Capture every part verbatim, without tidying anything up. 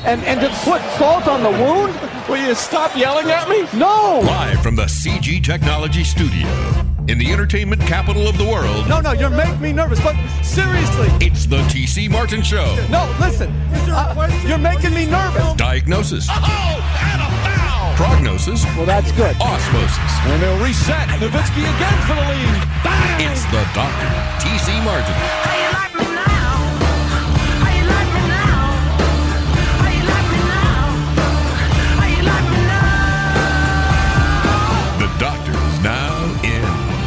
and, and just put salt on the wound? Will you stop yelling at me? No! Live from the C G Technology Studio in the entertainment capital of the world. No, no, you're making me nervous, but seriously. It's the T C Martin Show. No, listen. Uh, you're making me nervous. Diagnosis. Oh, and a foul! Prognosis. Well, that's good. Osmosis. And they'll reset. Nowitzki again for the lead. Bang! It's the Doctor, T C Martin. How you like me now? How you like me now? How you like me now? How you like me now? The Doctor is now in.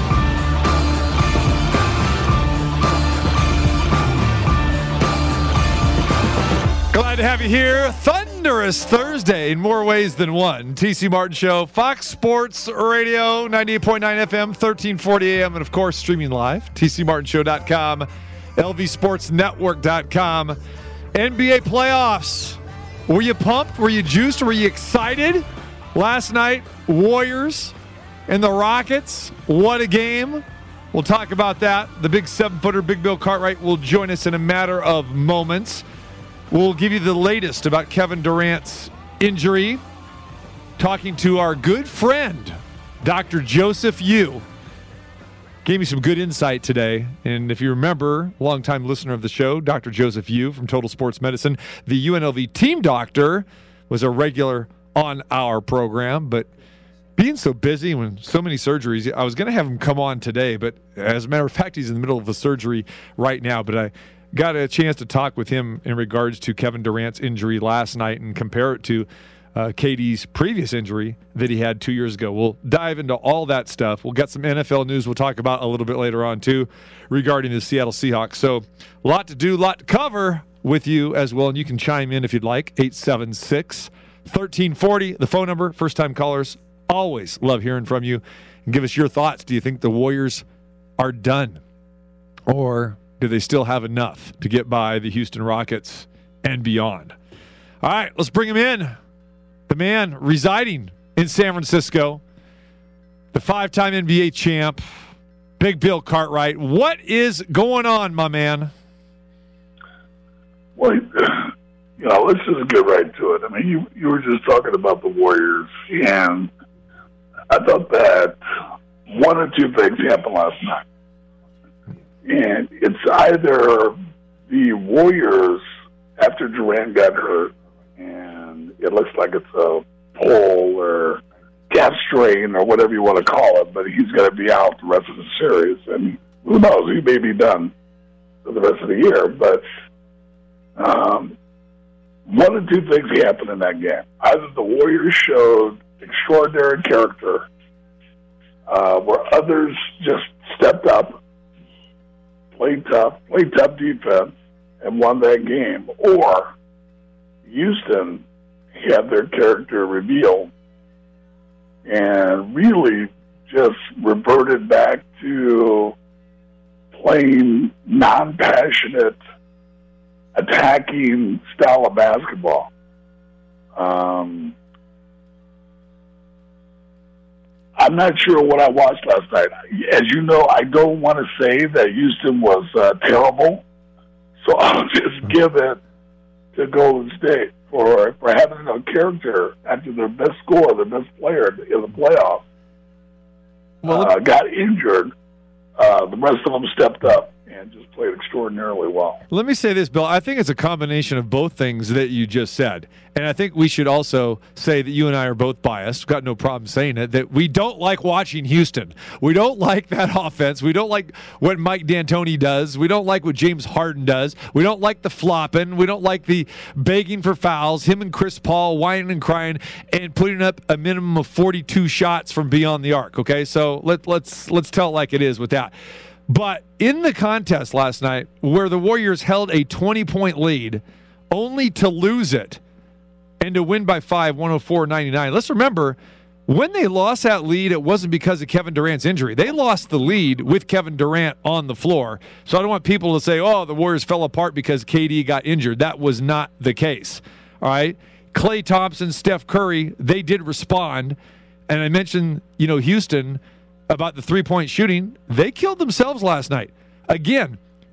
Glad to have you here. Thunderous Thursday in more ways than one. T C Martin Show, Fox Sports Radio, ninety-eight point nine F M, thirteen forty A M, and of course streaming live, T C Martin Show dot com, L V Sports Network dot com. N B A playoffs. Were you pumped? Were you juiced? Were you excited? Last night, Warriors and the Rockets. What a game. We'll talk about that. The big seven-footer, Big Bill Cartwright, will join us in a matter of moments. We'll give you the latest about Kevin Durant's injury. Talking to our good friend, Doctor Joseph Yu. Gave me some good insight today. And if you remember, longtime listener of the show, Doctor Joseph Yu from Total Sports Medicine, the U N L V team doctor, was a regular on our program. But being so busy when so many surgeries, I was going to have him come on today. But as a matter of fact, he's in the middle of a surgery right now. But I got a chance to talk with him in regards to Kevin Durant's injury last night and compare it to uh, K D's previous injury that he had two years ago. We'll dive into all that stuff. We'll get some N F L news we'll talk about a little bit later on, too, regarding the Seattle Seahawks. So a lot to do, a lot to cover with you as well. And you can chime in if you'd like, eight seven six, one three four zero, the phone number. First-time callers, always love hearing from you. And give us your thoughts. Do you think the Warriors are done? Or do they still have enough to get by the Houston Rockets and beyond? All right, let's bring him in. The man residing in San Francisco, the five-time N B A champ, Big Bill Cartwright. What is going on, my man? Well, you know, let's just get right to it. I mean, you, you were just talking about the Warriors, and I thought that one or two things happened last night. And it's either the Warriors, after Durant got hurt, and it looks like it's a pull or calf strain or whatever you want to call it, but he's going to be out the rest of the series. And who knows, he may be done for the rest of the year. But um, one or two things happened in that game. Either the Warriors showed extraordinary character, uh, where others just stepped up, played tough, played tough defense, and won that game. Or Houston had their character revealed and really just reverted back to playing non-passionate, attacking style of basketball. Um, I'm not sure what I watched last night. As you know, I don't want to say that Houston was uh, terrible, so I'll just give it to Golden State for, for having a character after their best scorer, their best player in the playoffs, well, uh, got injured. Uh, the rest of them stepped up and just played extraordinarily well. Let me say this, Bill. I think it's a combination of both things that you just said. And I think we should also say that you and I are both biased. Got no problem saying it, that we don't like watching Houston. We don't like that offense. We don't like what Mike D'Antoni does. We don't like what James Harden does. We don't like the flopping. We don't like the begging for fouls, him and Chris Paul whining and crying and putting up a minimum of forty-two shots from beyond the arc, okay? So let, let's let's tell it like it is with that. But in the contest last night, where the Warriors held a twenty-point lead, only to lose it and to win by five, one oh four ninety-nine. Let's remember, when they lost that lead, it wasn't because of Kevin Durant's injury. They lost the lead with Kevin Durant on the floor. So I don't want people to say, oh, the Warriors fell apart because K D got injured. That was not the case. All right? Klay Thompson, Steph Curry, they did respond. And I mentioned, you know, Houston about the three-point shooting. They killed themselves last night. Again,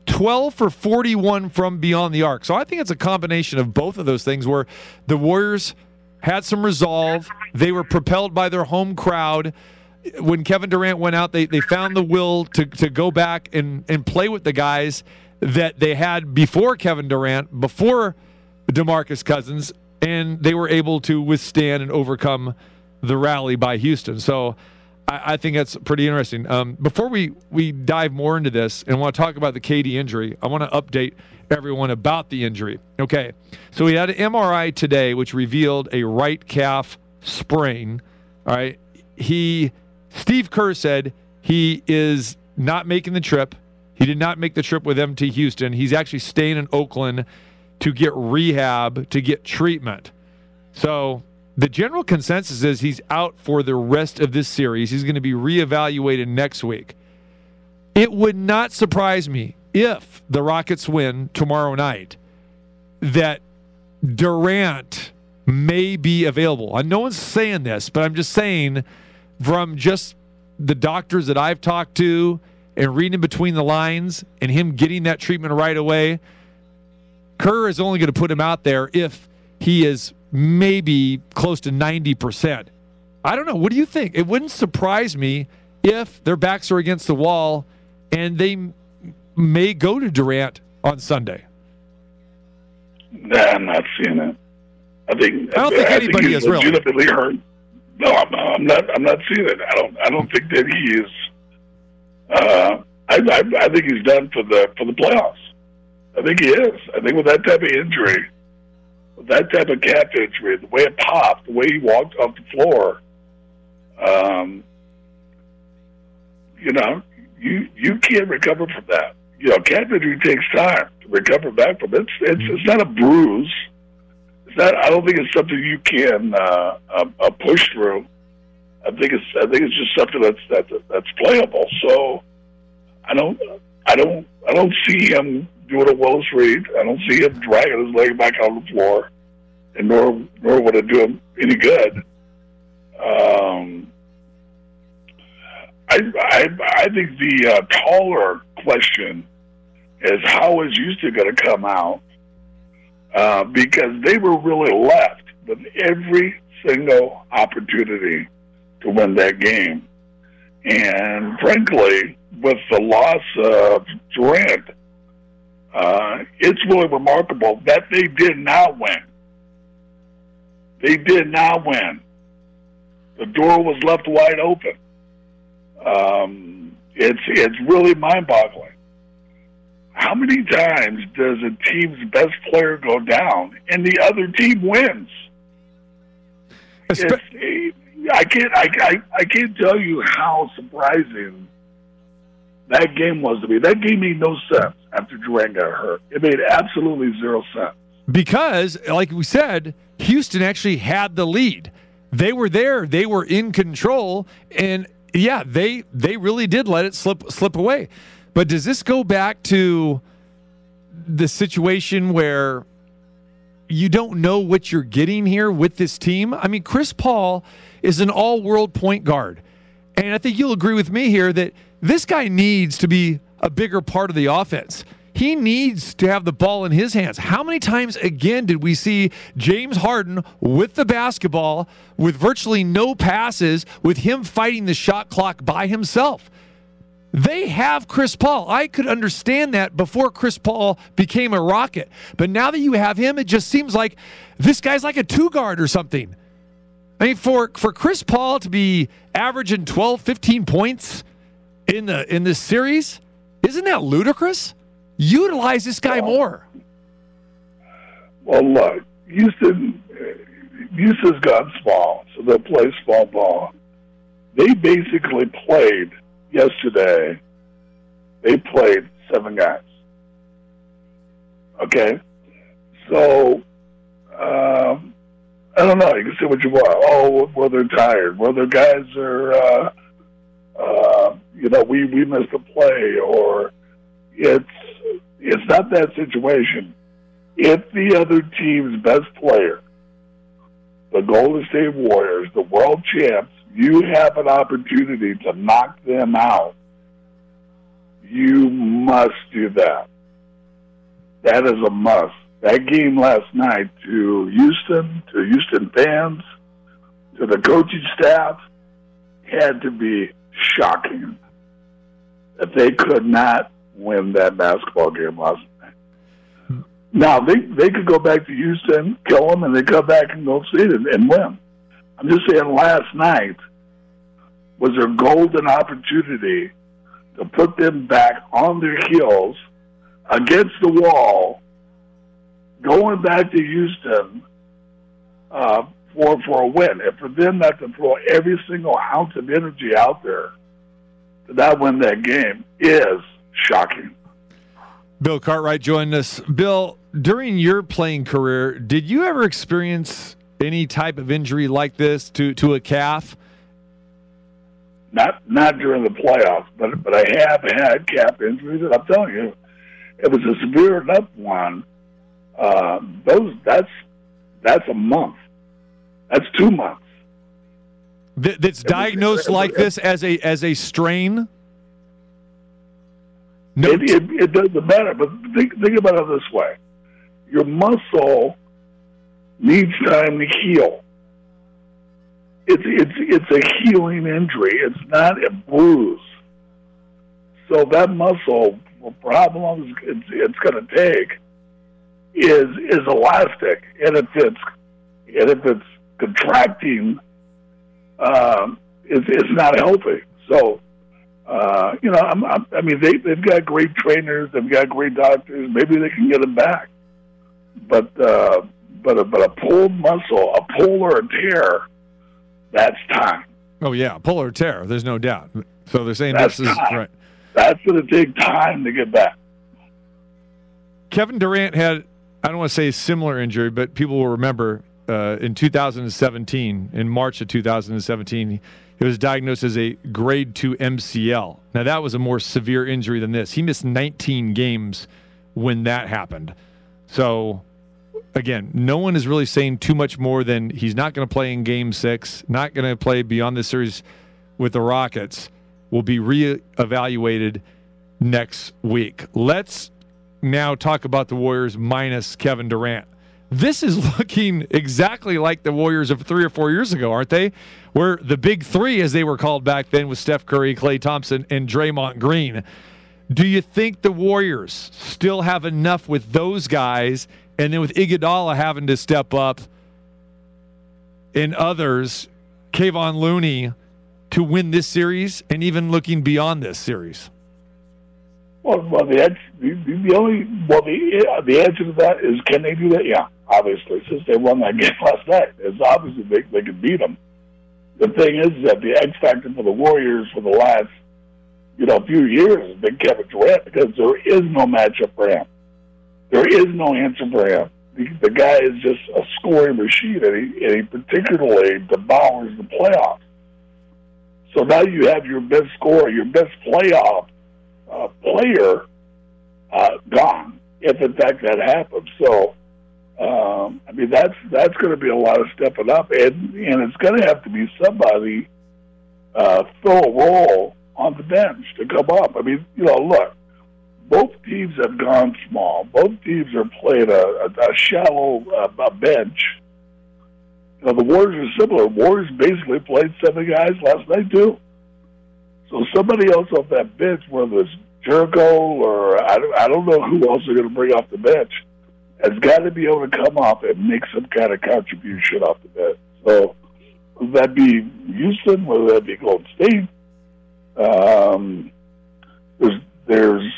twelve for forty-one from beyond the arc. So I think it's a combination of both of those things where the Warriors had some resolve. They were propelled by their home crowd. When Kevin Durant went out, they, they found the will to, to go back and, and play with the guys that they had before Kevin Durant, before DeMarcus Cousins, and they were able to withstand and overcome the rally by Houston. So I, I think that's pretty interesting. Um, before we, we dive more into this and want to talk about the K D injury, I want to update everyone about the injury. Okay, so we had an M R I today which revealed a right calf sprain. All right, he Steve Kerr said he is not making the trip. He did not make the trip with them to Houston. He's actually staying in Oakland to get rehab, to get treatment. So the general consensus is he's out for the rest of this series. He's going to be reevaluated next week. It would not surprise me if the Rockets win tomorrow night that Durant may be available. And no one's saying this, but I'm just saying from just the doctors that I've talked to and reading between the lines and him getting that treatment right away, Kerr is only going to put him out there if he is maybe close to ninety percent. I don't know. What do you think? It wouldn't surprise me if their backs are against the wall and they m- may go to Durant on Sunday. Nah, I'm not seeing it. I think I don't think I anybody think is he's really. legitimately hurt. No, I'm, I'm not. I'm not seeing it. I don't. I don't think that he is. Uh, I, I, I think he's done for the for the playoffs. I think he is. I think with that type of injury, with that type of calf injury, the way it popped, the way he walked off the floor, um, you know, you you can't recover from that. You know, calf injury takes time to recover back from. It's it's it's not a bruise. It's not. I don't think it's something you can uh, uh, uh, push through. I think it's. I think it's just something that's that's that's playable. So, I don't. I don't. I don't see him doing a Willis Reed. I don't see him dragging his leg back on the floor, and nor nor would it do him any good. Um, I I I think the uh, taller question is how is Houston going to come out? Uh, because they were really left with every single opportunity to win that game. And frankly, with the loss of Durant, uh, it's really remarkable that they did not win. They did not win. The door was left wide open. Um, it's it's really mind-boggling. How many times does a team's best player go down and the other team wins? It's, I can't. I, I, I can't tell you how surprising that game was to me. That game made no sense after Durant got hurt. It made absolutely zero sense. Because, like we said, Houston actually had the lead. They were there. They were in control, and yeah, they they really did let it slip slip away. But does this go back to the situation where you don't know what you're getting here with this team? I mean, Chris Paul is an all-world point guard. And I think you'll agree with me here that this guy needs to be a bigger part of the offense. He needs to have the ball in his hands. How many times again did we see James Harden with the basketball with virtually no passes, with him fighting the shot clock by himself? They have Chris Paul. I could understand that before Chris Paul became a Rocket. But now that you have him, it just seems like this guy's like a two-guard or something. I mean, for, for Chris Paul to be averaging twelve, fifteen points in the in this series, isn't that ludicrous? Utilize this guy well, more. Well, look, Houston, Houston's gone small, so they'll play small ball. They basically played yesterday. They played seven guys. Okay, so um, I don't know. You can say what you want. Oh, well, they're tired. Well, their guys are, uh, uh, you know, we we missed a play, or it's it's not that situation. If the other team's best player, the Golden State Warriors, the world champs, you have an opportunity to knock them out, you must do that. that is a must. That game last night to Houston, to Houston fans, to the coaching staff, had to be shocking that they could not win that basketball game last night. Now, they they could go back to Houston, kill them, and they come back and go see it and, and win. I'm just saying last night was a golden opportunity to put them back on their heels against the wall, going back to Houston uh, for for a win. And for them not to throw every single ounce of energy out there to not win that game is shocking. Bill Cartwright joined us. Bill, during your playing career, did you ever experience any type of injury like this to, to a calf? Not not during the playoffs, but but I have had calf injuries, and I'm telling you, it was a severe enough one. Uh, those that's that's a month. That's two months. Th- that's diagnosed like this as a as a strain. No, It, it, it doesn't matter, but think, think about it this way. Your muscle needs time to heal. It's, it's, it's a healing injury. It's not a bruise. So that muscle, for how long it's, it's going to take, is is elastic. And if it's, and if it's contracting, um, it's, it's not healthy. So, Uh, you know, I'm, I'm, I mean, they, they've got great trainers, they've got great doctors. Maybe they can get them back, but uh, but a, but a pulled muscle, a pull or a tear, that's time. Oh yeah, pull or tear. There's no doubt. So they're saying That's this is time. right. That's going to take time to get back. Kevin Durant had, I don't want to say a similar injury, but people will remember uh, in two thousand seventeen, in March of two thousand seventeen. He was diagnosed as a grade two M C L. Now, that was a more severe injury than this. He missed nineteen games when that happened. So, again, no one is really saying too much more than he's not going to play in Game six, not going to play beyond this series with the Rockets, will be reevaluated next week. Let's now talk about the Warriors minus Kevin Durant. This is looking exactly like the Warriors of three or four years ago, aren't they? Where the big three, as they were called back then, with Steph Curry, Klay Thompson, and Draymond Green. Do you think the Warriors still have enough with those guys, and then with Iguodala having to step up and others, Kevon Looney, to win this series and even looking beyond this series? Well, well the, answer, the, the only well the the answer to that is, can they do that? Yeah, obviously, since they won that game last night, it's obviously they they could beat them. The thing is that the X factor for the Warriors for the last, you know, few years has been Kevin Durant, because there is no matchup for him. There is no answer for him. The, the guy is just a scoring machine, and he, and he particularly devours the playoffs. So now you have your best scorer, your best playoff uh, player uh, gone, if in fact that happens. So, Um, I mean, that's that's going to be a lot of stepping up, and and it's going to have to be somebody uh, fill a role on the bench to come up. I mean, you know, look, both teams have gone small. Both teams are playing a, a, a shallow uh, a bench. You know, the Warriors are similar. Warriors basically played seven guys last night too. So somebody else off that bench, whether it's Jericho or I don't, I don't know who else they're going to bring off the bench, has got to be able to come up and make some kind of contribution off the bench. So whether that be Houston, whether that be Golden State, um, there's, there's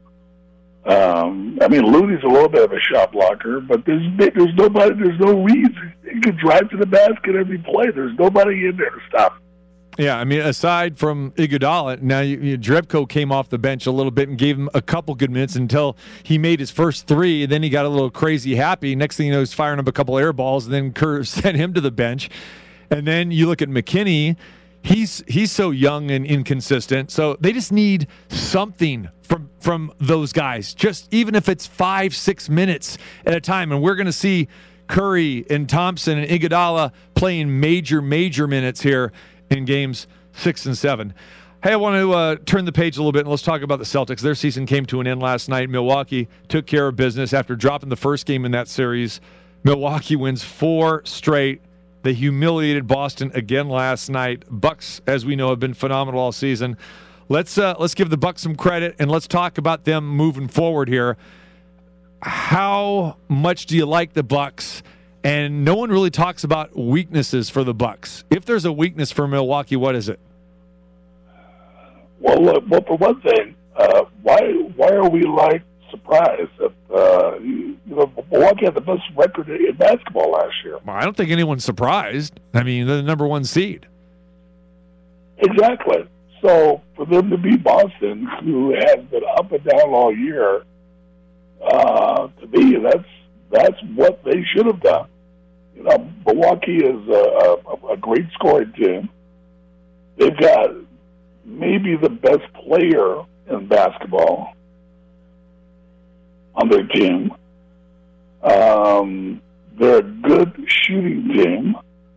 um, I mean, Looney's a little bit of a shot blocker, but there's there's nobody, there's no reason. He can drive to the basket every play. There's nobody in there to stop him. Yeah, I mean, aside from Iguodala, now you, you, Drebko came off the bench a little bit and gave him a couple good minutes until he made his first three, and then he got a little crazy happy. Next thing you know, he's firing up a couple air balls, and then Kerr sent him to the bench. And then you look at McKinney, he's he's so young and inconsistent, so they just need something from, from those guys, just even if it's five, six minutes at a time. And we're going to see Curry and Thompson and Iguodala playing major, major minutes here in games six and seven. Hey, I want to uh, turn the page a little bit and let's talk about the Celtics. Their season came to an end last night. Milwaukee took care of business after dropping the first game in that series. Milwaukee wins four straight. They humiliated Boston again last night. Bucks, as we know, have been phenomenal all season. Let's uh, let's give the Bucks some credit and let's talk about them moving forward here. How much do you like the Bucks? And no one really talks about weaknesses for the Bucks. If there's a weakness for Milwaukee, what is it? Well, look, well, for one thing, uh, why why are we like surprised that uh, you know Milwaukee had the best record in basketball last year? Well, I don't think anyone's surprised. I mean, they're the number one seed. Exactly. So for them to beat Boston, who has been up and down all year, uh, to me, that's that's what they should have done. You know, Milwaukee is a, a, a great scoring team. They've got maybe the best player in basketball on their team. Um, they're a good shooting team.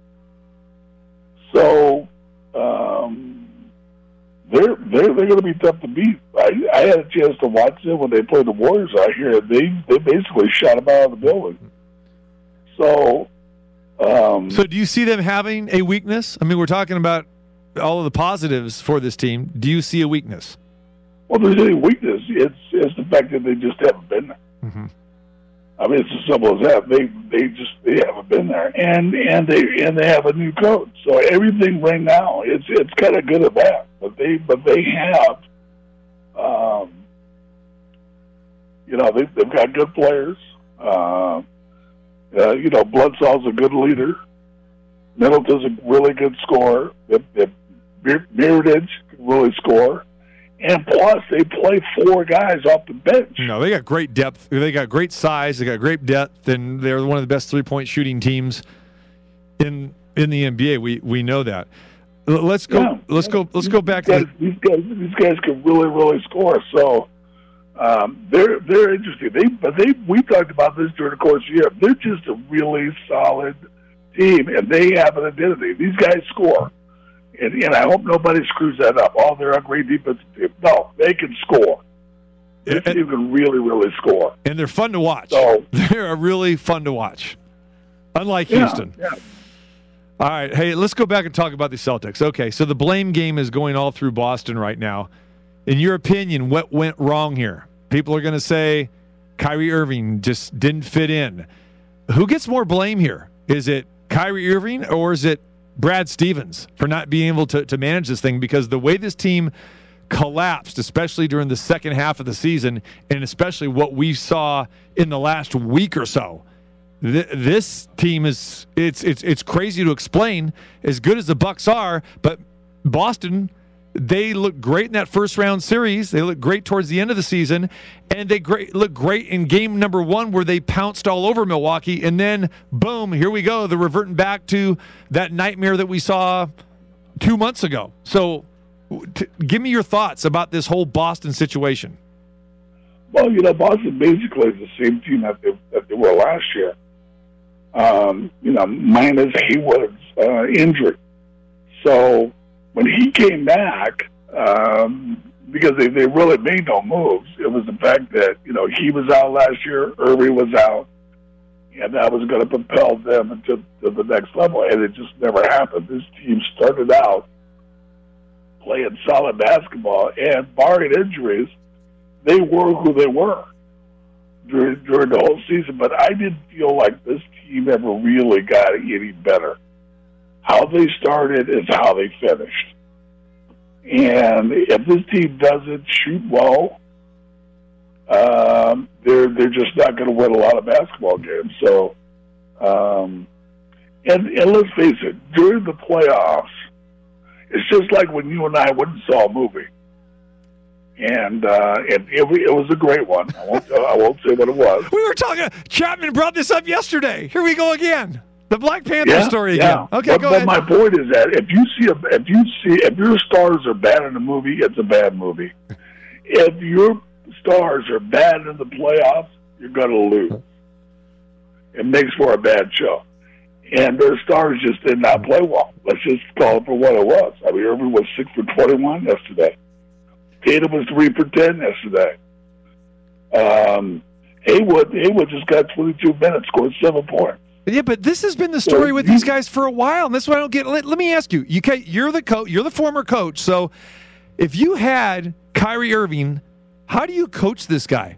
So um, they're they're they're going to be tough to beat. I, I had a chance to watch them when they played the Warriors out here. They they basically shot them out of the building. So. Um, so do you see them having a weakness? I mean, we're talking about all of the positives for this team. Do you see a weakness? Well, there's any weakness. It's it's the fact that they just haven't been there. Mm-hmm. I mean, it's as simple as that. They they just they haven't been there, and and they and they have a new coach. So everything right now, it's it's kind of good at that. But they but they have, um, you know, they they've got good players. Uh, uh, you know, Bledsoe's a good leader. Middleton's a really good scorer. Mirotic can really score. And plus, they play four guys off the bench. No, they got great depth. They got great size. They got great depth, and they're one of the best three-point shooting teams in in the N B A. We we know that. Let's go. Yeah. Let's go. Let's go back. These guys, to the, these guys. These guys can really, really score. So um, they're they're interesting. They but they we talked about this during the course of the year. They're just a really solid team, and they have an identity. These guys score. And, and I hope nobody screws that up. Oh, they're a great defensive team. No, they can score. This and, team can really, really score. And they're fun to watch. So, they're really fun to watch. Unlike yeah, Houston. Yeah. All right. Hey, let's go back and talk about the Celtics. Okay, so the blame game is going all through Boston right now. In your opinion, what went wrong here? People are going to say Kyrie Irving just didn't fit in. Who gets more blame here? Is it Kyrie Irving or is it Brad Stevens for not being able to, to manage this thing? Because the way this team collapsed, especially during the second half of the season, and especially what we saw in the last week or so, th- this team is it's it's it's crazy to explain. As good as the Bucks are, but Boston, they look great in that first round series. They look great towards the end of the season, and they great look great in game number one where they pounced all over Milwaukee, and then boom, here we go. They're reverting back to that nightmare that we saw two months ago. So t- give me your thoughts about this whole Boston situation. Well, you know, Boston basically is the same team that they, that they were last year. Um, you know, minus Hayward's uh, injury. So when he came back, um, because they, they really made no moves, it was the fact that, you know, he was out last year, Irving was out, and that was going to propel them to, to the next level, and it just never happened. This team started out playing solid basketball, and barring injuries, they were who they were during, during the whole season, but I didn't feel like this team ever really got any better. How they started is how they finished. And if this team doesn't shoot well, um, they're they're just not going to win a lot of basketball games. So, um, and and let's face it, during the playoffs, it's just like when you and I went and saw a movie, and uh, and it, it was a great one. I won't I won't say what it was. We were talking. Chapman brought this up yesterday. Here we go again. The Black Panther yeah, story yeah. again. Okay, but, go but ahead. my point is that if you see a, if you see if your stars are bad in a movie, it's a bad movie. If your stars are bad in the playoffs, you're going to lose. It makes for a bad show. and their stars just did not play well. Let's just call it for what it was. I mean, Irving was six for twenty-one yesterday. Tatum was three for ten yesterday. Um, Haywood, Haywood just got twenty-two minutes, scored seven points. Yeah, but this has been the story with these guys for a while, and that's why I don't get. Let, let me ask you: you you're the coach, you're the former coach. So, if you had Kyrie Irving, how do you coach this guy?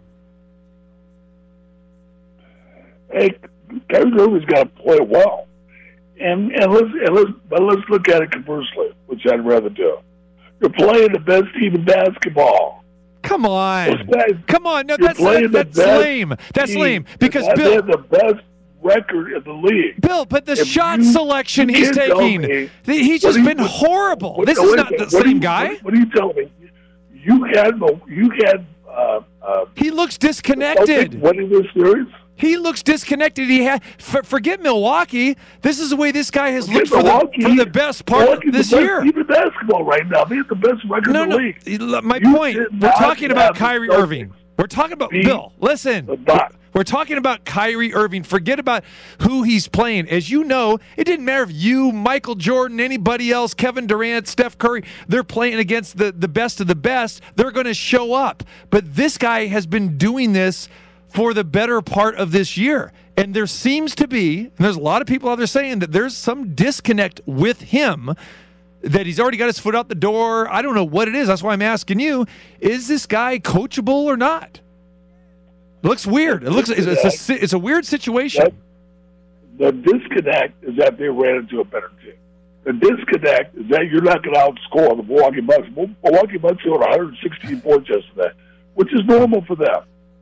Hey, Kyrie Irving's got to play well, and and let's and let's but let's look at it conversely, which I'd rather do. You're playing the best team in basketball. Come on, guys, come on! No, that's that's, that's lame. That's team. lame because They Bill. have the best record in the league. Bill, but the If shot you- selection you he's can't tell taking, me- he's what just do you- been horrible. what- This wait is a not minute. the What do same you- guy. What, what are you telling me? You had no- you had uh, uh, He looks Celtics disconnected. winning this series. He looks disconnected. He had for, forget Milwaukee. This is the way this guy has Forget looked for the, Milwaukee. for the best part of Milwaukee's this the best year. team in basketball right now. They have the best record No, in the no. league. My You point. did We're not talking about have the Kyrie Celtics Irving. We're talking about beat Bill. Listen. the Bucks. We're talking about Kyrie Irving. Forget about who he's playing. As you know, it didn't matter if you, Michael Jordan, anybody else, Kevin Durant, Steph Curry, they're playing against the, the best of the best. They're going to show up. But this guy has been doing this for the better part of this year. And there seems to be, and there's a lot of people out there saying that there's some disconnect with him, that he's already got his foot out the door. I don't know what it is. That's why I'm asking you, is this guy coachable or not? It looks weird. It looks it's a, it's a, it's a weird situation. The disconnect is that they ran into a better team. The disconnect is that you're not going to outscore the Milwaukee Bucks. Milwaukee Bucks scored one hundred sixteen points yesterday, which is normal for them.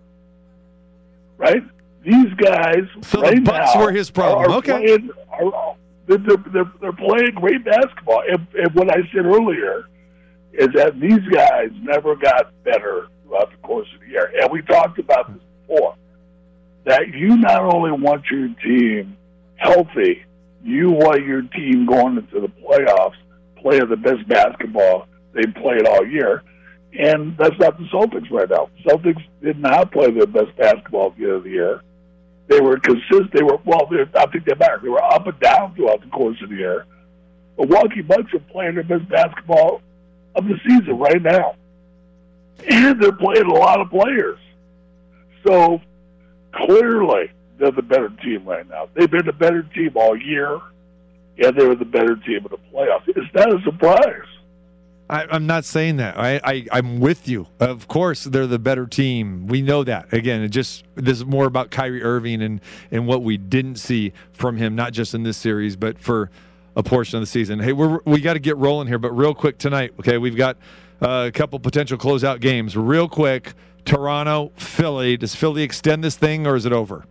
Right? These guys So right the Bucks now were his problem. Are, are Okay. playing, are, they're, they're, they're playing great basketball. And, and what I said earlier is that these guys never got better throughout the course of the year. And we talked about this before, that you not only want your team healthy, you want your team going into the playoffs playing the best basketball they played all year. And that's not the Celtics right now. Celtics did not play their best basketball at the end of the year. They were consistent. They were, well, I think they matter. They were up and down throughout the course of the year. Milwaukee Bucks are playing their best basketball of the season right now. And they're playing a lot of players. So, clearly, they're the better team right now. They've been the better team all year, and they were the better team in the playoffs. It's not a surprise. I, I'm not saying that. I, I, I'm with you. Of course, they're the better team. We know that. Again, it just this is more about Kyrie Irving and, and what we didn't see from him, not just in this series, but for a portion of the season. Hey, we're, we got to get rolling here, but real quick tonight, okay, we've got uh, a couple potential closeout games. Real quick, Toronto, Philly. Does Philly extend this thing, or is it over?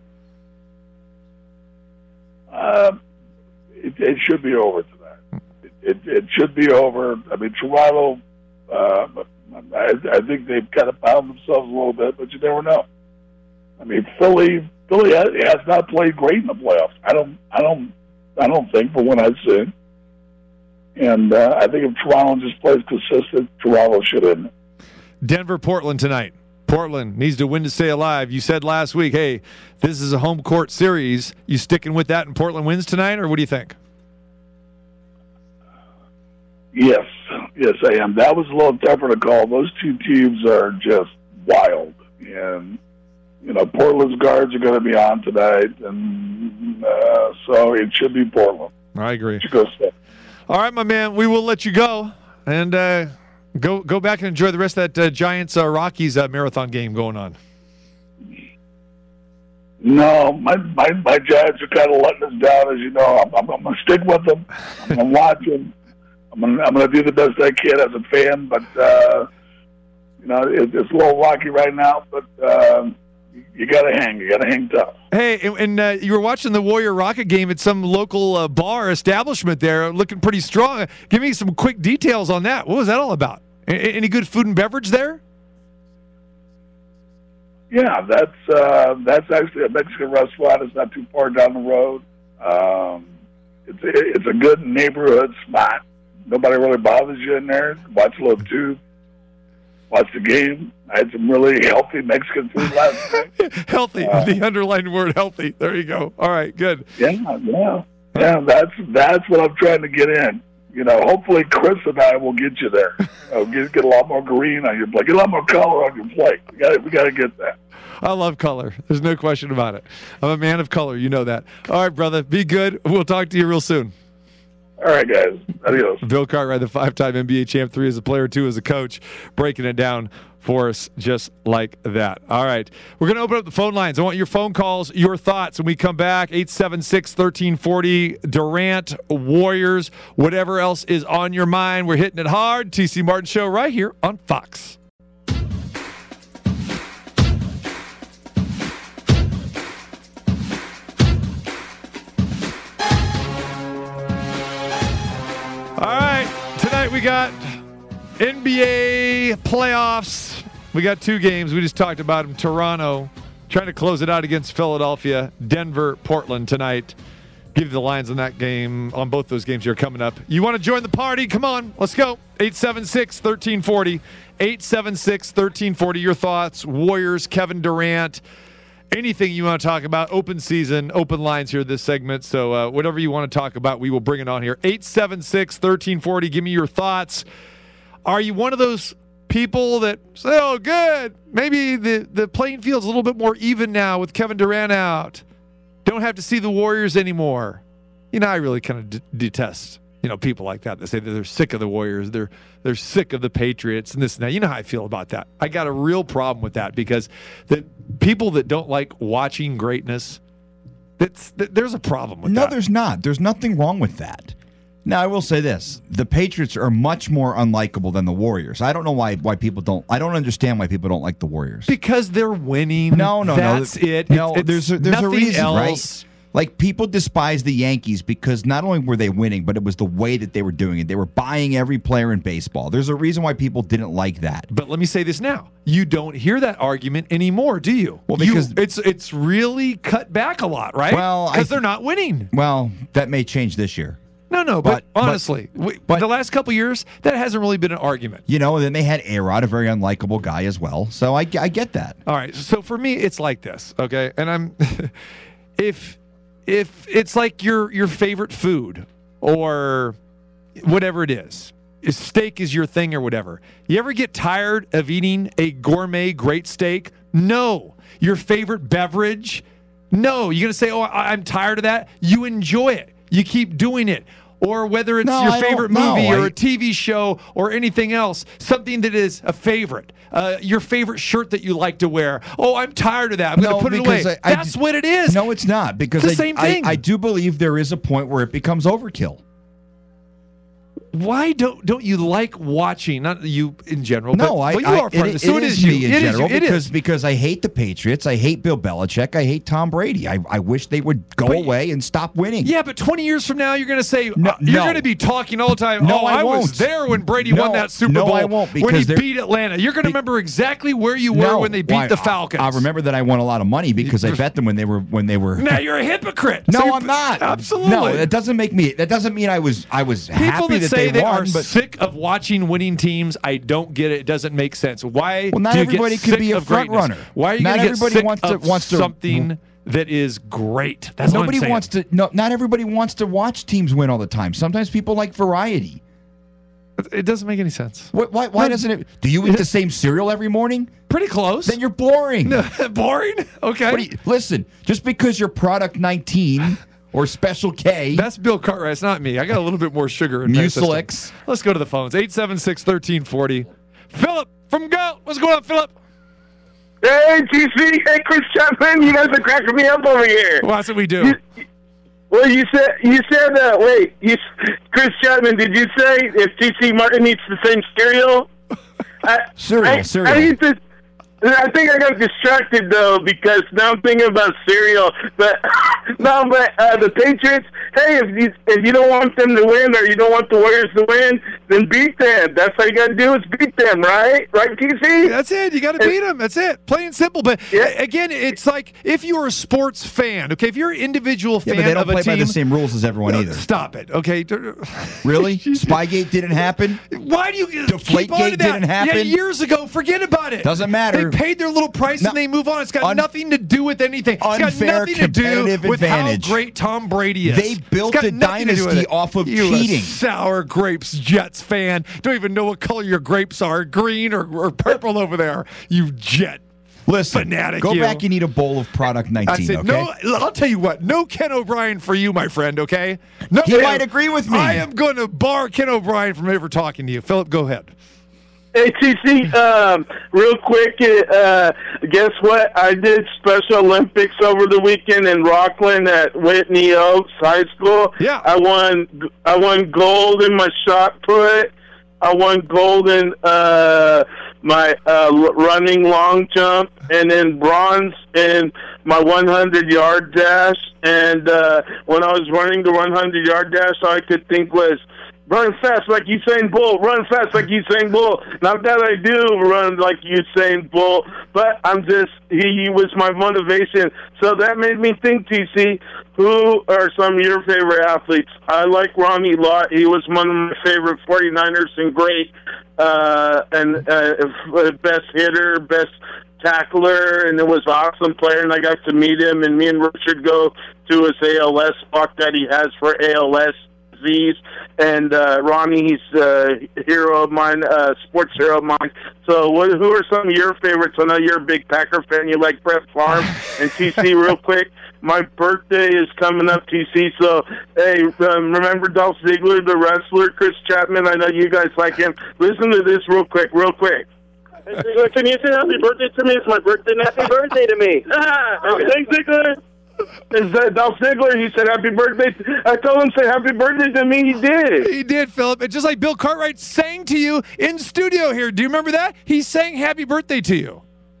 Uh, it, it should be over tonight. It, it, it should be over. I mean, Toronto, uh, I, I think they've kind of found themselves a little bit, but you never know. I mean, Philly, Philly has, has not played great in the playoffs. I don't, I don't, I don't think, from what I've seen. And uh, I think if Toronto just plays consistent, Toronto should win. Denver, Portland tonight. Portland needs to win to stay alive. You said last week, hey, this is a home court series. You sticking with that and Portland wins tonight, or what do you think? Yes, yes, I am. That was a little tougher to call. Those two teams are just wild. And, you know, Portland's guards are going to be on tonight, and uh, so it should be Portland. I agree. It should go step. All right, my man, we will let you go. And uh, go go back and enjoy the rest of that uh, Giants-Rockies uh, marathon game going on. No, my, my, my Giants are kind of letting us down, as you know. I'm, I'm, I'm going to stick with them. I'm going to watch them. I'm going I'm to do the best I can as a fan, but, uh, you know, it, it's a little rocky right now, but uh, you got to hang. You got to hang tough. Hey, and, and uh, you were watching the Warrior Rocket game at some local uh, bar establishment there, looking pretty strong. Give me some quick details on that. What was that all about? A- any good food and beverage there? Yeah, that's uh, that's actually a Mexican restaurant. It's not too far down the road. Um, it's it's a good neighborhood spot. Nobody really bothers you in there. Watch a little tube. Watch the game. I had some really healthy Mexican food last night. Healthy. Uh, the underlined word healthy. There you go. All right, good. Yeah, yeah. Yeah, that's that's what I'm trying to get in. You know, hopefully Chris and I will get you there. You know, get, get a lot more green on your plate, get a lot more color on your plate. We got we got to get that. I love color. There's no question about it. I'm a man of color. You know that. All right, brother. Be good. We'll talk to you real soon. All right, guys. Adios. Bill Cartwright, the five-time N B A champ, three as a player, two as a coach, breaking it down for us just like that. All right. We're going to open up the phone lines. I want your phone calls, your thoughts. When we come back, eight seven six, one three four zero, Durant, Warriors, whatever else is on your mind. We're hitting it hard. T C Martin Show right here on Fox. All right, tonight we got N B A playoffs. We got two games. We just talked about them. Toronto trying to close it out against Philadelphia. Denver, Portland tonight. Give you the lines on that game, on both those games here coming up. You want to join the party? Come on, let's go. eight seven six, one three four zero. eight seven six, one three four zero. Your thoughts, Warriors, Kevin Durant. Anything you want to talk about, open season, open lines here this segment. So uh, whatever you want to talk about, we will bring it on here. eight seven six, one three four zero. Give me your thoughts. Are you one of those people that say, oh, good, maybe the, the playing field's a little bit more even now with Kevin Durant out. Don't have to see the Warriors anymore. You know, I really kind of d- detest, you know, people like that that say that they're sick of the Warriors. They're they're sick of the Patriots and this and that. You know how I feel about that. I got a real problem with that because the people that don't like watching greatness, that's, that, there's a problem with no, that. No, there's not. There's nothing wrong with that. Now, I will say this. The Patriots are much more unlikable than the Warriors. I don't know why why people don't – I don't understand why people don't like the Warriors. Because they're winning. No, no, that's no. That's it. No, it's, it's there's a, there's a reason, else. right? Like, people despise the Yankees because not only were they winning, but it was the way that they were doing it. They were buying every player in baseball. There's a reason why people didn't like that. But let me say this now. You don't hear that argument anymore, do you? Well, because you, it's it's really cut back a lot, right? Well, because th- they're not winning. Well, that may change this year. No, no, but, But- honestly, but- we, but- the last couple years, that hasn't really been an argument. You know, and then they had A-Rod, a very unlikable guy as well. So I, I get that. All right, so for me, it's like this, okay? And I'm, if if it's like your your favorite food or whatever it is, if steak is your thing or whatever, you ever get tired of eating a gourmet great steak? No. Your favorite beverage? No. You're going to say, oh, I- I'm tired of that? You enjoy it. You keep doing it. Or whether it's No, your I favorite don't- movie no, or I- a T V show or anything else, something that is a favorite. Uh, your favorite shirt that you like to wear. Oh, I'm tired of that. I'm going to put it away. because I- I That's d- what it is. No, it's not. Because It's the I, same thing. I, I do believe there is a point where it becomes overkill. Why don't don't you like watching? Not you in general. No, but, I, well, you I are part it, of this. it So is you. me in It is general you. It because is. because I hate the Patriots, I hate Bill Belichick, I hate Tom Brady. I, I wish they would go But- away and stop winning. Yeah, but twenty years from now, you're going to say No, uh, you're no. going to be talking all the time. No, oh, I I, was won't. there when Brady No, won that Super no, Bowl. I won't, when he because they're- beat Atlanta. You're going to Be- remember exactly where you were No, when they beat why, the Falcons. I, I remember that I won a lot of money because I bet them when they were when they were. Now you're a hypocrite. No, So you're- I'm not. Absolutely. No, that doesn't make me. That doesn't mean I was. I was People happy that that say they, they, won, are but sick of watching winning teams, I don't get it. It doesn't make sense. Why? Well, not do you everybody get can sick be a of front greatness? runner. Why are you Not gonna everybody get sick wants to- of wants to- something that is great? That's nobody what I'm saying. wants to. No, not everybody wants to watch teams win all the time. Sometimes people like variety. It doesn't make any sense. Why? Why, why doesn't it? Do you eat the same cereal every morning? Pretty close. Then you're boring. boring. Okay. What do you, listen, just because you're product nineteen or Special K, That's Bill Cartwright. It's not me. I got a little bit more sugar in my system. Mucilix. Let's go to the phones. eight seven six, one three four zero. Philip from Goat. What's going on, Philip? Hey, T C. Hey, Chris Chapman. You guys are cracking me up over here. Well, that's what we do. You, well, you said, you said, uh, wait, you, Chris Chapman, did you say if T C Martin eats the same cereal? I, Cereal, I, cereal. I, eat the, I think I got distracted, though, because now I'm thinking about cereal. But, no, but uh, the Patriots, hey, if you, if you don't want them to win or you don't want the Warriors to win, then beat them. That's all you got to do is beat them, right? Right, T C? That's it. You got to beat them. That's it. Plain and simple. But Yeah. a- again, it's like if you're a sports fan, okay, if you're an individual yeah, fan but they don't of a play team, by the same rules as everyone No, either. Stop it. Okay. Really? Spygate didn't happen. Why do you Deflategate keep on to that? didn't happen? Yeah, years ago. Forget about it. Doesn't matter. They paid their little price No. and they move on. It's got Un- nothing to do with anything. It's got Unfair nothing to do competitive with advantage. how great Tom Brady is. They built It's got a nothing to do with dynasty it. off of you cheating. A sour grapes Jets fan. Don't even know what color your grapes are, green or, or purple over there. You Jet. Listen, Fanatic, go you. back and eat a bowl of Product I nineteen, said, okay? no, I'll tell you what, no Ken O'Brien for you, my friend, okay? No, He might agree with me. I am going to bar Ken O'Brien from ever talking to you. Philip, go ahead. Hey, T C, um, real quick, uh, guess what? I did Special Olympics over the weekend in Rockland at Whitney Oaks High School. Yeah. I won, I won gold in my shot put. I won gold in uh, my uh, running long jump, and then bronze in my one hundred yard dash. And uh, when I was running the one hundred yard dash, all I could think was, run fast like Usain Bolt, run fast like Usain Bolt. Not that I do run like Usain Bolt, but I'm just, he was my motivation. So that made me think, T C, who are some of your favorite athletes? I like Ronnie Lott. He was one of my favorite forty-niners and great, uh, and uh, best hitter, best tackler, and it was an awesome player, and I got to meet him, and me and Richard go to his A L S walk that he has for A L S disease. And uh, Ronnie, he's a hero of mine, uh, sports hero of mine. So what, who are some of your favorites? I know you're a big Packer fan. You like Brett Favre. And T C, real quick, my birthday is coming up, T C. So, hey, um, remember Dolph Ziggler, the wrestler, Chris Chapman? I know you guys like him. Listen to this real quick, real quick. Hey, Ziggler, can you say happy birthday to me? It's my birthday. Happy birthday to me. Thanks, Ziggler. Is that Dolph Ziggler? He said happy birthday. I told him to say happy birthday to me. He did. He did, Philip. And just like Bill Cartwright sang to you in studio here. Do you remember that? He sang happy birthday to you.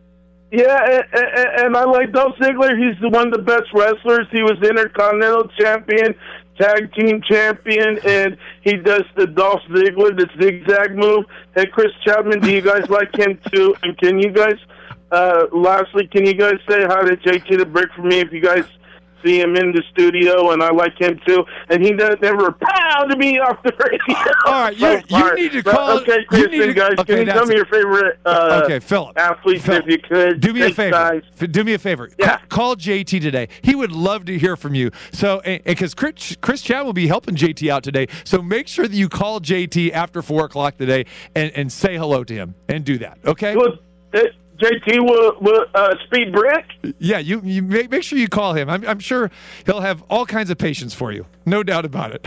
Yeah, and, and, and I like Dolph Ziggler. He's the one of the best wrestlers. He was Intercontinental Champion, Tag Team Champion, and he does the Dolph Ziggler, the zigzag move. And Chris Chapman, do you guys like him too? And can you guys... Uh, lastly, can you guys say hi to J T the Brick for me if you guys see him in the studio? And I like him too. And he does never pound me off the radio. All right, you, you need to call. Okay, you Kristen, need to, guys, okay, can you tell that's- me your favorite uh, Okay, Philip. athletes Philip, if you could? Do me Thanks, a favor. guys. F- Do me a favor. Yeah. Call, call J T today. He would love to hear from you. So, because Chris, Chris Chad will be helping J T out today. So make sure that you call J T after four o'clock today and, and say hello to him and do that. Okay. Well, it, J T will, will uh, speed brick. Yeah, you you make, make sure you call him. I'm, I'm sure he'll have all kinds of patience for you. No doubt about it.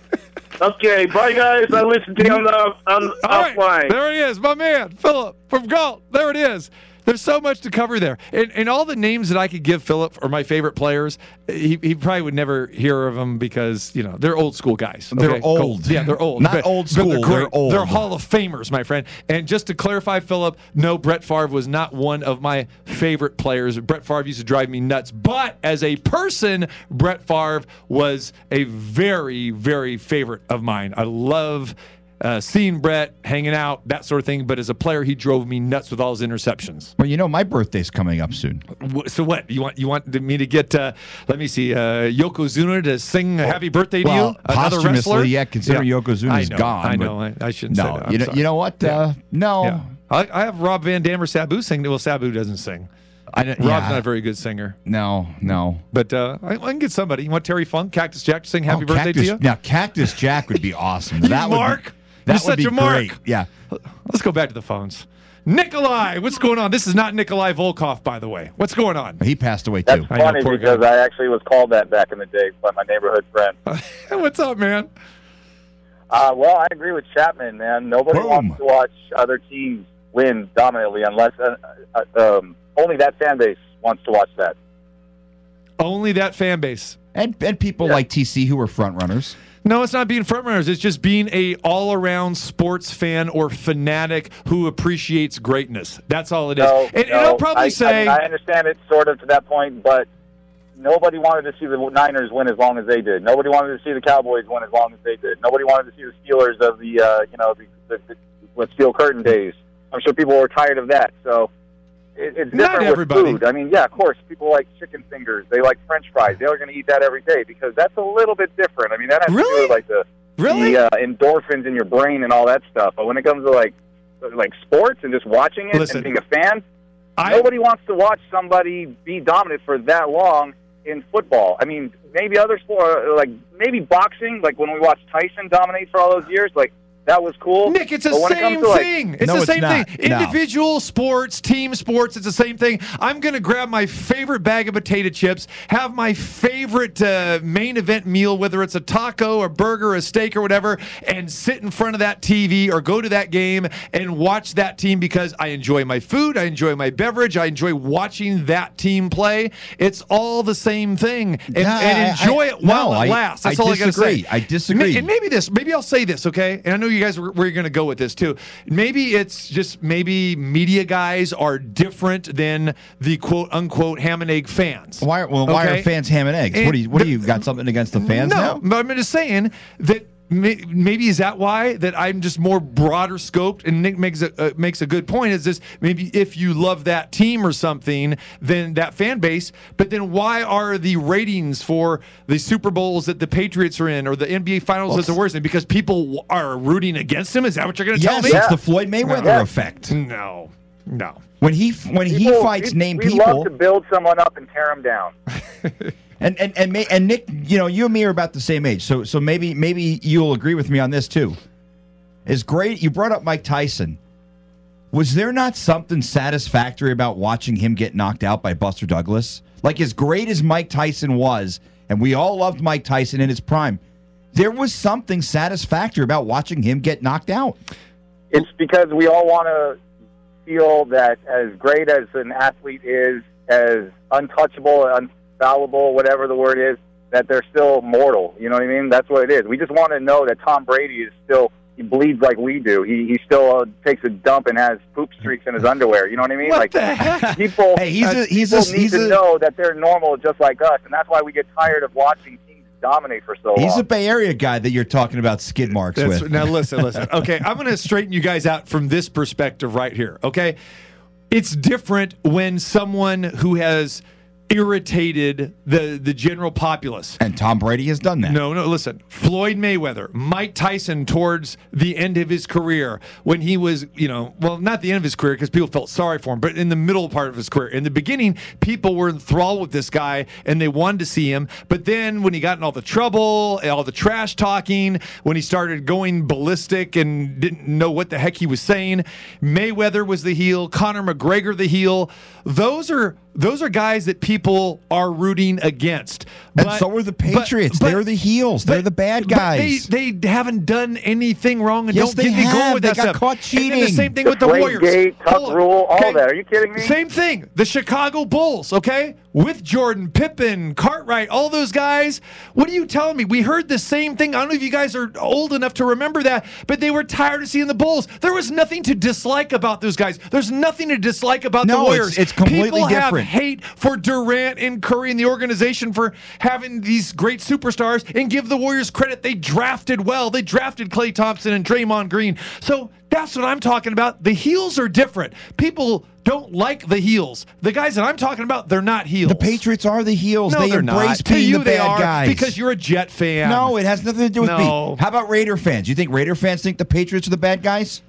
Okay, bye guys. I listen to you on the on All right, offline. there he is, my man, Philip from Galt. There it is. There's so much to cover there. And, and all the names that I could give Philip are my favorite players. He, he probably would never hear of them because, you know, they're old school guys. They're okay? old. Yeah, they're old. Not But- old but school, They're, they're great. old. They're Hall of Famers, my friend. And just to clarify, Philip, no, Brett Favre was not one of my favorite players. Brett Favre used to drive me nuts. But as a person, Brett Favre was a very, very favorite of mine. I love Uh, seeing Brett hanging out, that sort of thing. But as a player, he drove me nuts with all his interceptions. Well, you know, my birthday's coming up soon. Wh- So what you want? You want me to get? Uh, let me see, uh, Yokozuna to sing a "Happy Birthday" to Well, you? Another posthumously, wrestler? yeah, considering Yokozuna's I know, gone, I but- know. I, I shouldn't No, say that. I'm you know, sorry. you know what? Yeah. Uh, no, Yeah. I, I have Rob Van Dam or Sabu sing. Well, Sabu doesn't sing. I don't, Rob's yeah. not a very good singer. No, no. But uh, I, I can get somebody. You want Terry Funk, Cactus Jack to sing "Happy Oh, Birthday" Cactus, to you? Now, Cactus Jack would be awesome. You that would mark. Be, that You're would such be a mark. great. Yeah. Let's go back to the phones. Nikolai, what's going on? This is not Nikolai Volkov, by the way. What's going on? He passed away That's too. I know, funny poor because guy. I actually was called that back in the day by my neighborhood friend. What's up, man? Uh, well, I agree with Chapman, man. Nobody Boom. wants to watch other teams win dominantly unless uh, uh, um, only that fan base wants to watch that. Only that fan base. And and people Yeah. like T C who are front runners. No, it's not being frontrunners. It's just being a all-around sports fan or fanatic who appreciates greatness. That's all it is. No, and, and no, I'll probably I, say, I, I understand it sort of to that point, but nobody wanted to see the Niners win as long as they did. Nobody wanted to see the Cowboys win as long as they did. Nobody wanted to see the Steelers of the uh, you know the, the, the with steel curtain days. I'm sure people were tired of that. So it, it's Not different everybody. with food. I mean, yeah, of course, people like chicken fingers. They like French fries. They're going to eat that every day because that's a little bit different. I mean, that has to Really? do with like the really? the uh, endorphins in your brain and all that stuff. But when it comes to like like sports and just watching it Listen. and being a fan, I- Nobody wants to watch somebody be dominant for that long in football. I mean, maybe other sport, like maybe boxing, like when we watched Tyson dominate for all those years, like that was cool. Nick, it's the But when it comes same to, like, thing. It's No, the it's same not. thing. No. Individual sports, team sports, it's the same thing. I'm going to grab my favorite bag of potato chips, have my favorite uh, main event meal, whether it's a taco, a burger, a steak, or whatever, and sit in front of that T V or go to that game and watch that team because I enjoy my food, I enjoy my beverage, I enjoy watching that team play. It's all the same thing. And, No, and I- enjoy I- it while no, it I- lasts. That's I all I got to disagree. say. I disagree. Ma- And maybe this, maybe I'll say this, okay? And I know you guys were, were going to go with this too. Maybe it's just maybe media guys are different than the quote unquote ham and egg fans. Why? Well, why Okay? are fans ham and eggs? And what do you? What do the- you got? Something against the fans no, now? but I'm just saying that may- maybe is that why that I'm just more broader scoped. And Nick makes a uh, makes a good point. Is this maybe if you love that team or something, then that fan base. But then why are the ratings for the Super Bowls that the Patriots are in or the N B A Finals that they're worse than? Because people are rooting against them. Is that what you're going to Yes, tell me? it's the Floyd Mayweather Yeah. effect. No, no. When he when he People- fights we, named we people, love to build someone up and tear them down. and and and, may, and Nick, you know, you and me are about the same age, so so maybe maybe you'll agree with me on this too. Is great. You brought up Mike Tyson. Was there not something satisfactory about watching him get knocked out by Buster Douglas? Like, as great as Mike Tyson was, and we all loved Mike Tyson in his prime, there was something satisfactory about watching him get knocked out. It's because we all want to feel that as great as an athlete is, as untouchable, unfallible, whatever the word is, that they're still mortal. You know what I mean? That's what it is. We just want to know that Tom Brady is still, he bleeds like we do. He he still uh, takes a dump and has poop streaks in his underwear. You know what I mean? What like the heck? people, Hey, he's a- he's people a- need he's to a- know that they're normal just like us, and that's why we get tired of watching teams dominate for so He's long. a Bay Area guy that you're talking about skid marks That's, with. now listen, listen. Okay, I'm going to straighten you guys out from this perspective right here. Okay, it's different when someone who has irritated the the general populace. And Tom Brady has done that. No, no, listen. Floyd Mayweather, Mike Tyson towards the end of his career when he was, you know, well, not the end of his career because people felt sorry for him, but in the middle part of his career. In the beginning, people were enthralled with this guy and they wanted to see him. But then when he got in all the trouble, all the trash talking, when he started going ballistic and didn't know what the heck he was saying, Mayweather was the heel, Conor McGregor the heel. Those are those are guys that people are rooting against. And But- so are the but- Patriots. but- They're the heels. They're but- the bad but guys. They, they haven't done anything wrong, and Yes, don't they get me going have. with They that got stuff. caught And then cheating. the same thing with the Warriors. Deflategate, Tuck Hold on. Rule, all Okay? that. Are you kidding me? Same thing. The Chicago Bulls, okay? With Jordan, Pippen, Cartwright, all those guys. What are you telling me? We heard the same thing. I don't know if you guys are old enough to remember that, but they were tired of seeing the Bulls. There was nothing to dislike about those guys. There's nothing to dislike about No, the it's- Warriors. it's completely People different. have hate for Durant and Curry and the organization for having these great superstars, and give the Warriors credit. They drafted well. They drafted Klay Thompson and Draymond Green. So that's what I'm talking about. The heels are different. People don't like the heels. The guys that I'm talking about, they're not heels. The Patriots are the heels. No, they they're embrace not. To being you, the they bad are guys. because you're a Jet fan. No, it has nothing to do with No. me. How about Raider fans? You think Raider fans think the Patriots are the bad guys?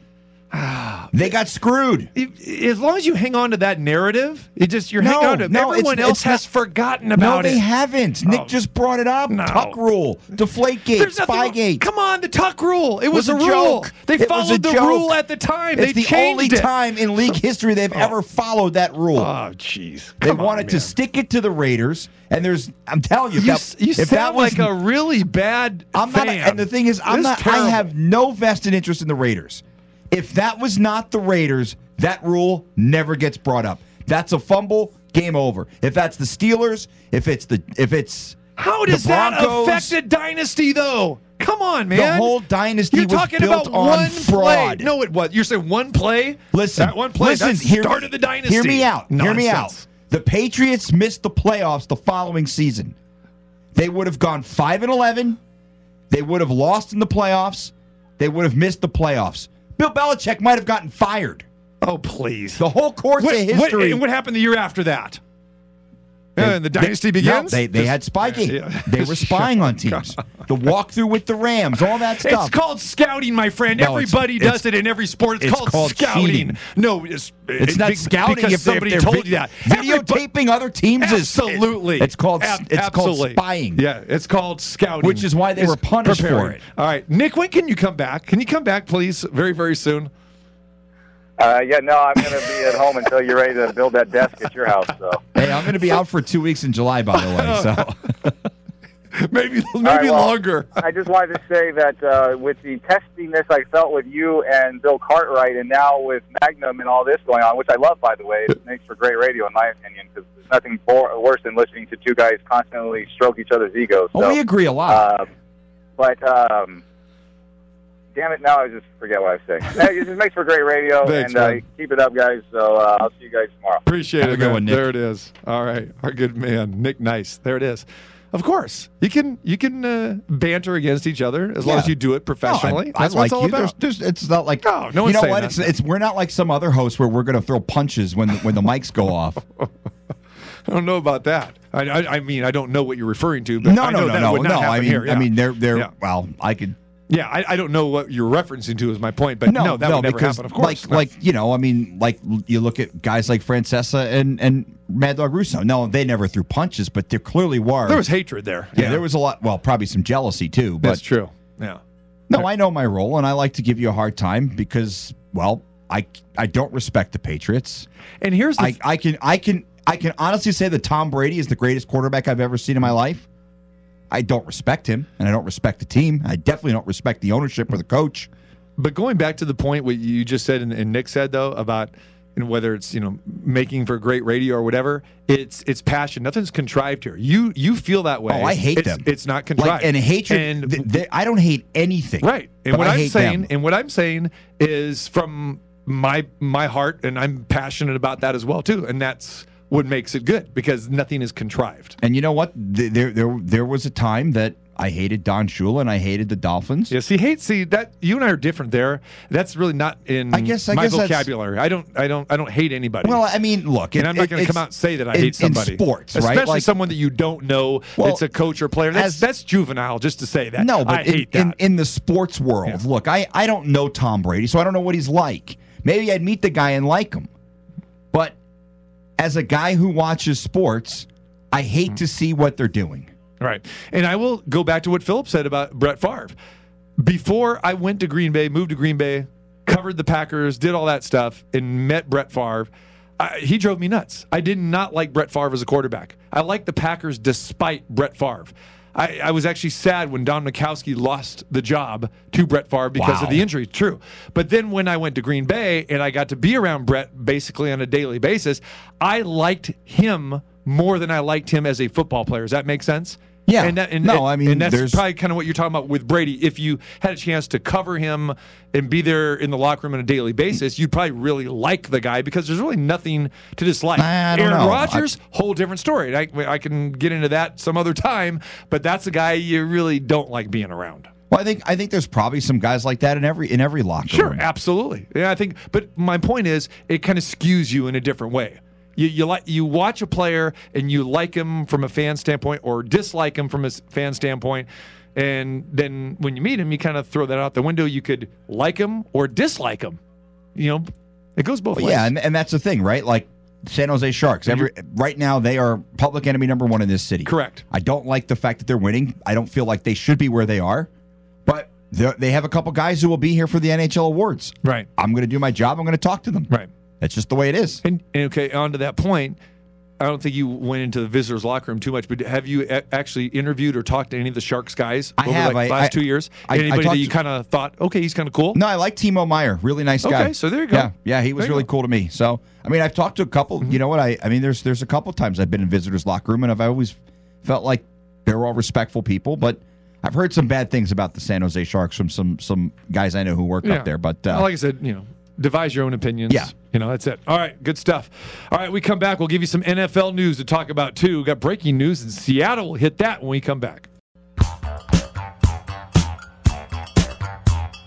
They got screwed. If- as long as you hang on to that narrative, it just you're hanging No, on to it. no, Everyone it's- else it's has not- forgotten No, about they it. haven't. Nick Oh. just brought it up. No. Tuck rule, Deflategate, There's nothing wrong- Spygate. Come on, the Tuck rule. It was, was a a rule. joke. They It was followed a the joke. rule at the time. It's they the changed only it. time in league history they've ever followed that rule. Oh, jeez. They Come on, wanted to man. stick it to the Raiders, and there's. I'm telling you, if You, that, s- you if sound that was, like a really bad I'm fan. not. And the thing is, I'm This not. terrible. I have no vested interest in the Raiders. If that was not the Raiders, that rule never gets brought up. That's a fumble. Game over. If that's the Steelers, if it's the if it's How the does that Broncos, affect a dynasty, though? Come on, man. The whole dynasty You're was talking built about on one fraud. play. No, it was. You're saying one play? Listen, that one play. listen, that hear, started the dynasty. Hear me out. Hear me out. Nonsense. The Patriots missed the playoffs the following season. They would have gone five and eleven. They would have lost in the playoffs. They would have missed the playoffs. Bill Belichick might have gotten fired. Oh, please. The whole course What, of what, history. and what happened the year after that? Yeah, and the dynasty they, begins? No, they, they had spying. Yeah. They were spying on teams. The walkthrough with the Rams, all that stuff. It's called scouting, my friend. No, it's- Everybody it's- does it in every sport. It's, it's called, called scouting. cheating. No, it's, It's it- not be- scouting because if, they, if somebody they're told vi- you that. Videotaping other teams is Absolutely. It's called Ab- it's absolutely. called spying. Yeah, it's called scouting. Which is why they It's were punished preparing. for it. All right. Nick, when can you come back? Can you come back, please, very, very soon? Uh, yeah, no, I'm going to be at home until you're ready to build that desk at your house. So. Hey, I'm going to be out for two weeks in July, by the way. So maybe maybe right, well, longer. I just wanted to say that uh, with the testiness I felt with you and Bill Cartwright, and now with Magnum and all this going on, which I love, by the way, it makes for great radio, in my opinion, because there's nothing for, worse than listening to two guys constantly stroke each other's egos. So, oh, we agree a lot. Um, but, um, damn it, now I just forget what I was saying. Hey, it just makes for great radio, Thanks, and uh, man. keep it up, guys. So uh, I'll see you guys tomorrow. Appreciate Have it, a good man. one, Nick. There it is. All right, our good man, Nick Nice. There it is. Of course, you can you can uh, banter against each other as long Yeah. as you do it professionally. No, I, That's I what like it's all you. about. There's, there's, it's not like No, no you one's know saying what? that. It's it's we're not like some other hosts where we're going to throw punches when the, when the mics go off. I don't know about that. I, I, I mean, I don't know what you're referring to, but no, I know no, no, that no, would not no. happen I mean, here. Yeah. I mean, they're they're Yeah. well, I could. Yeah, I, I don't know what you're referencing to is my point, but no, No, that no, would never because happen. Of course, like No. like you know, I mean, like you look at guys like Francesa and and Mad Dog Russo. No, they never threw punches, but there clearly were. there was hatred there. yeah, there was a lot. Well, probably some jealousy too. But That's true. Yeah. no, I know my role, and I like to give you a hard time because, well, I I don't respect the Patriots. And here's the I, I can I can I can honestly say that Tom Brady is the greatest quarterback I've ever seen in my life. I don't respect him, and I don't respect the team. I definitely don't respect the ownership or the coach. But going back to the point what you just said and, and Nick said though about you know, whether it's you know making for great radio or whatever, it's it's passion. Nothing's contrived here. You you feel that way. Oh, I hate it's, them. It's not contrived. Like, and hatred. And th- th- I don't hate anything. right. And but what I I'm hate saying them. and what I'm saying is from my my heart, and I'm passionate about that as well too. And that's what makes it good because nothing is contrived. And you know what? Th- There there there was a time that I hated Don Shula and I hated the Dolphins. Yeah, see, hate, see that you and I are different there. That's really not in I guess- I my guess that's- vocabulary. I don't, I don't, I don't hate anybody. Well, I mean, look, and it- I'm not it- going to come it's- out and say that I in- hate somebody. in sports, especially right? Like- someone that you don't know. Well, that's a coach or player. That's as- that's juvenile just to say that. No, but I in, hate in, that. in the sports world, Yeah. look, I, I don't know Tom Brady, so I don't know what he's like. Maybe I'd meet the guy and like him. But as a guy who watches sports, I hate to see what they're doing. Right. And I will go back to what Philip said about Brett Favre. Before I went to Green Bay, moved to Green Bay, covered the Packers, did all that stuff, and met Brett Favre, I, he drove me nuts. I did not like Brett Favre as a quarterback. I liked the Packers despite Brett Favre. I, I was actually sad when Don Mikowski lost the job to Brett Favre because Wow. of the injury. True. But then when I went to Green Bay and I got to be around Brett basically on a daily basis, I liked him more than I liked him as a football player. Does that make sense? Yeah. And that, and, No, and- I mean, and that's there's- probably kind of what you're talking about with Brady. If you had a chance to cover him and be there in the locker room on a daily basis, you'd probably really like the guy because there's really nothing to dislike. I don't Aaron know. Rodgers, whole different story. I, I can get into that some other time, but that's a guy you really don't like being around. Well, I think I think there's probably some guys like that in every in every locker Sure, room. absolutely. Yeah, I think. But my point is, it kind of skews you in a different way. You you like you watch a player and you like him from a fan standpoint or dislike him from a s- fan standpoint, and then when you meet him, you kind of throw that out the window. You could like him or dislike him. You know, it goes both But ways. yeah, and, and that's the thing, right? Like San Jose Sharks. Every right now they are public enemy number one in this city. Correct. I don't like the fact that they're winning. I don't feel like they should be where they are. But they're- they have a couple guys who will be here for the N H L awards. Right. I'm going to do my job. I'm going to talk to them. Right. That's just the way it is. And, and okay, on to that point, I don't think you went into the visitors' locker room too much, but have you a- actually interviewed or talked to any of the Sharks guys I over have. like the I- last I- two years? I- I Anybody that talked you to- kind of thought, okay, he's kind of cool? No, I like Timo Meyer. Really nice guy. Okay, so there you go. Yeah, yeah, he was There you really go. cool to me. So, I mean, I've talked to a couple. Mm-hmm. You know what? I, I mean, there's there's a couple times I've been in visitors' locker room, and I've always felt like they're all respectful people. But I've heard some bad things about the San Jose Sharks from some some guys I know who work Yeah. up there. But uh, Well, like I said, you know, devise your own opinions. Yeah. You know, that's it. All right, good stuff. All right, we come back. We'll give you some N F L news to talk about, too. We've got breaking news in Seattle. We'll hit that when we come back.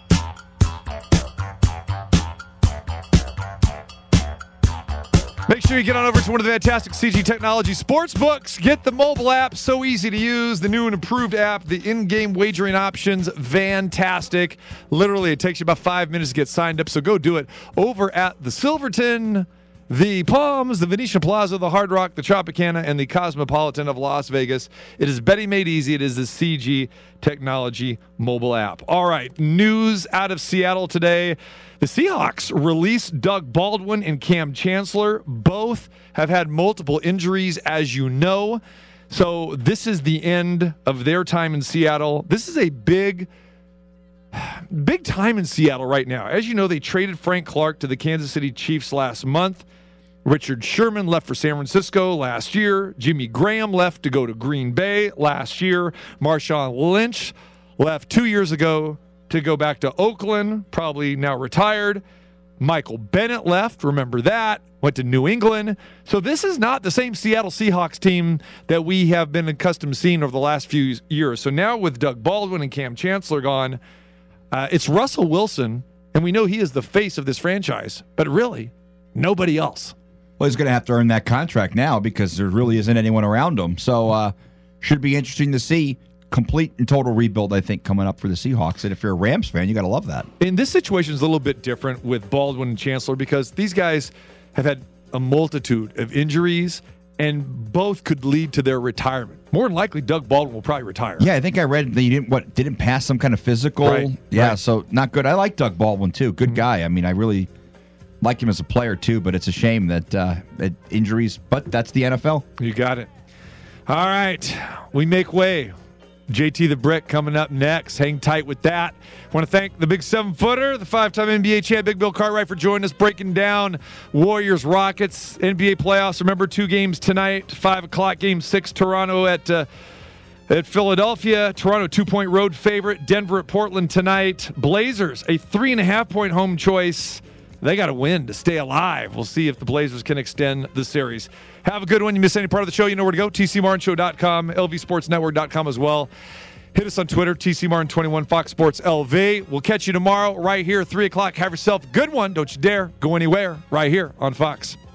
Make sure sure you get on over to one of the fantastic C G Technology sports books. Get the mobile app, so easy to use. The new and improved app, the in-game wagering options, fantastic. Literally, it takes you about five minutes to get signed up, so go do it over at the Silverton, the Palms, the Venetian Plaza, the Hard Rock, the Tropicana, and the Cosmopolitan of Las Vegas. It is betting made easy. It is the C G Technology mobile app. All right, news out of Seattle today. The Seahawks released Doug Baldwin and Cam Chancellor. Both have had multiple injuries, as you know. So this is the end of their time in Seattle. This is a big, big time in Seattle right now. As you know, they traded Frank Clark to the Kansas City Chiefs last month. Richard Sherman left for San Francisco last year. Jimmy Graham left to go to Green Bay last year. Marshawn Lynch left two years ago to go back to Oakland, probably now retired. Michael Bennett left, remember that, went to New England. So this is not the same Seattle Seahawks team that we have been accustomed to seeing over the last few years. So now with Doug Baldwin and Cam Chancellor gone, uh, it's Russell Wilson, and we know he is the face of this franchise, but really, nobody else. Well, he's going to have to earn that contract now because there really isn't anyone around him. So uh, should be interesting to see. Complete and total rebuild, I think, coming up for the Seahawks. And if you're a Rams fan, you got to love that. And this situation is a little bit different with Baldwin and Chancellor because these guys have had a multitude of injuries, and both could lead to their retirement. More than likely, Doug Baldwin will probably retire. Yeah, I think I read that he didn't what didn't pass some kind of physical. Right, yeah, right. So not good. I like Doug Baldwin too. Good mm-hmm. guy. I mean, I really like him as a player too. But it's a shame that uh, that injuries. But that's the N F L. You got it. All right, we make way. J T the Brick coming up next. Hang tight with that. I want to thank the big seven-footer, the five-time N B A champ, Big Bill Cartwright, for joining us, breaking down Warriors, Rockets, N B A playoffs. Remember, two games tonight, five o'clock, game six, Toronto at uh, at Philadelphia. Toronto, two-point road favorite. Denver at Portland tonight. Blazers, a three-and-a-half-point home choice. They got to win to stay alive. We'll see if the Blazers can extend the series. Have a good one. You miss any part of the show, you know where to go. T C Martin Show dot com, L V Sports Network dot com as well. Hit us on Twitter, T C Martin twenty-one, Fox Sports L V. We'll catch you tomorrow right here at three o'clock. Have yourself a good one. Don't you dare go anywhere right here on Fox.